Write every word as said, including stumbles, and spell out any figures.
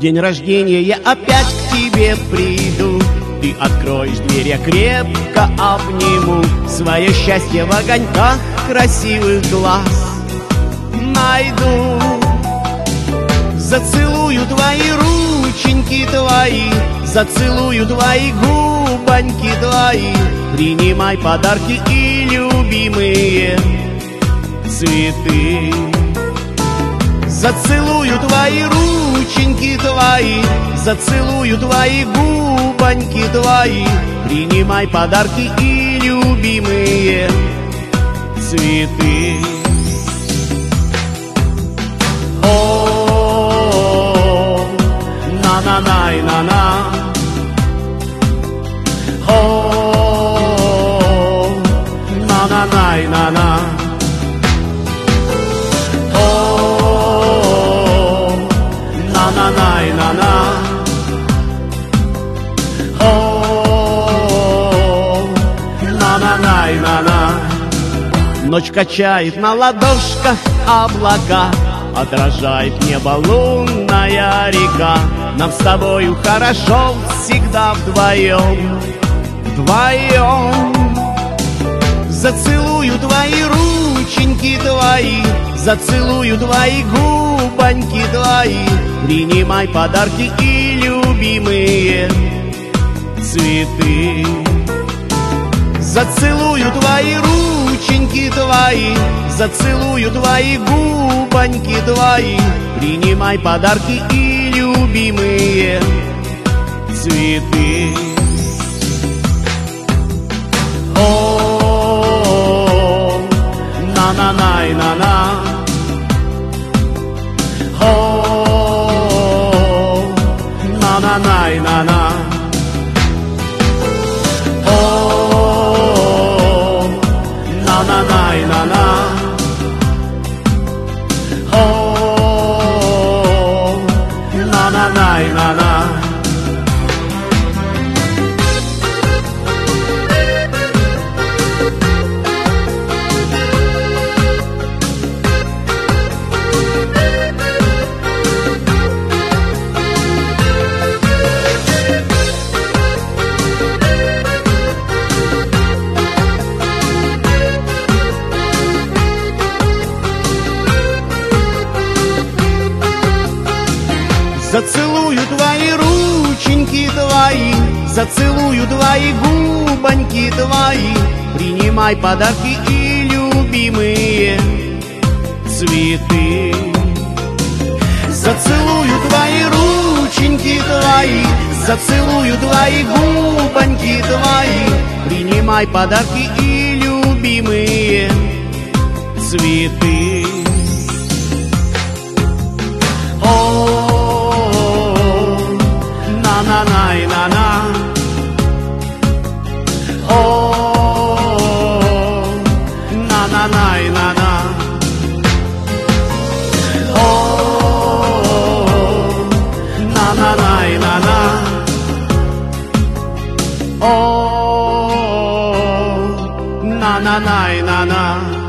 день рождения я опять к тебе приду. Ты откроешь дверь, я крепко обниму. Свое счастье в огоньках красивых глаз найду. Зацелую твои рученьки твои, зацелую твои губоньки твои. Принимай подарки и любимые цветы. Зацелую твои рученьки твои, зацелую твои губоньки твои. Принимай подарки и любимые цветы. О, на-на-най, на-на. О, на-на-най, на-на. На-на-най, на-на. О, на-на-най, на-на. Ночь качает на ладошках облака, отражает небо лунная река. Нам с тобою хорошо всегда вдвоем, вдвоем. Зацелую твои рученьки твои, зацелую твои губоньки твои. Принимай подарки и любимые цветы. Зацелую твои рученьки твои, зацелую твои губоньки твои. Принимай подарки и любимые цветы. О, на-на-най, на-на. О, на-на-най, на-на. О, на-на-най, на-на. О, на-на-най, на-на. Зацелую твои рученьки твои, зацелую твои губоньки твои. Принимай подарки и любимые цветы. Зацелую твои рученьки твои, зацелую твои губоньки твои. Принимай подарки и любимые цветы. На-най, на-на. О, на-на-най, на-на. О, на-на-най, на-на. О, на-на-най, на-на.